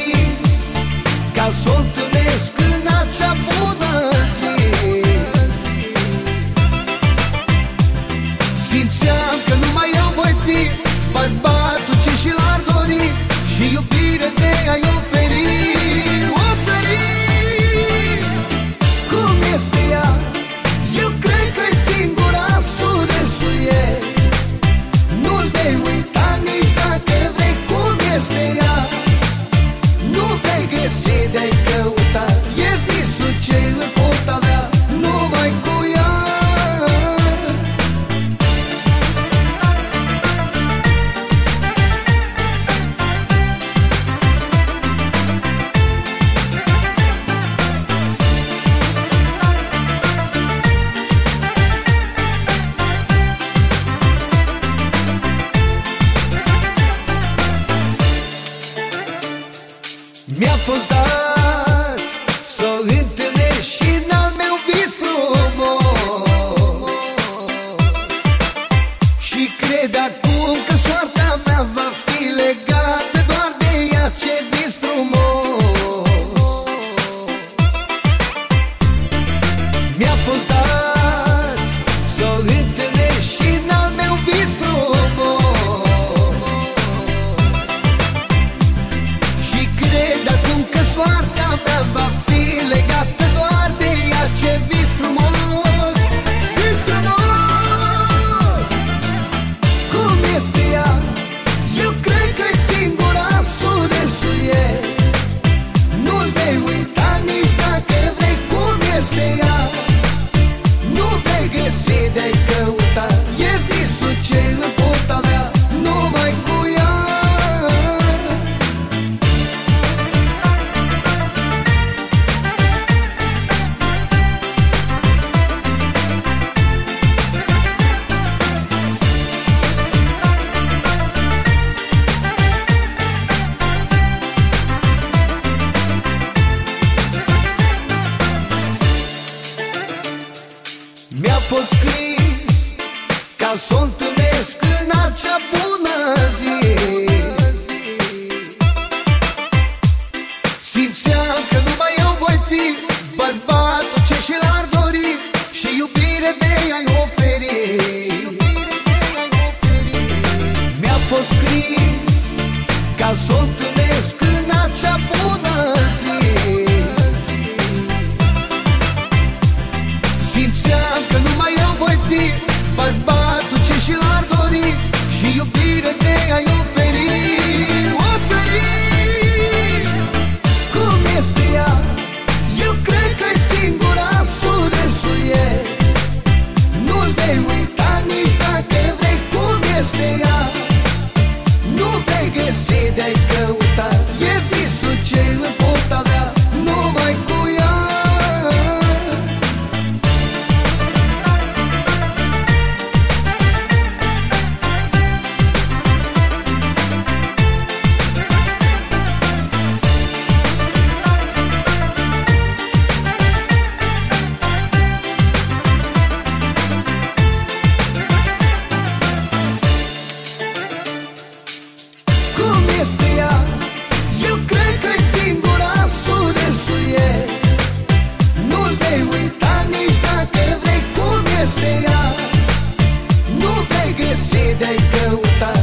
scris ca s-o întâlnesc în acea bună zi. Simțeam că numai eu voi fi bărbatul ce și l-ar dori și iubire de a-i oferi. Cum este ea? Eu cred că-i singura, surâsul ei. Nu-l vei uita nici dacă vrei. Cum este ea? Nu vei găsi de-ai căuta. E visul ce îl pot avea numai cu ea. Mi-a fost dat s-o întâlnesc și n-al meu vis frumos și cred acum că soarta mea va fi legată doar de ea, ce vis frumos. Mi-a fost dat s-o întâlnesc și n-al meu vis frumos și cred acum că soarta mea va fi legată doar de ea, ce vis frumos. Vis frumos! Cum este ea? Eu cred că-i singura, surâsul ei. Nu-l vei uita nici dacă vrei. Cum este ea? Nu vei găsi de-ai căuta. E visul ce îl pot avea numai cu ea. Mi-a fost scris ca s-o întâlnesc în acea bună zi. Simțeam că numai eu voi fi bărbatul ce și l-ar dori și iubire de a-i oferi. Mi-a fost scris ca s-o întâlnesc în acea bună zi. Simțeam că numai eu voi fi bărbatul ce și l-ar dori și iubire de a-i oferi. Cum este ea? Eu cred că-i singura, surâsul ei. Nu-l vei uita nici dacă vrei. Cum este ea? Nu vei găsi de-ai căuta. E visul ce îl pot avea numai cu ea. Cum este ea? Eu cred că-i singura, surâsul ei. Nu-l vei uita nici dacă vrei. Cum este ea? Nu vei găsi de-ai căuta.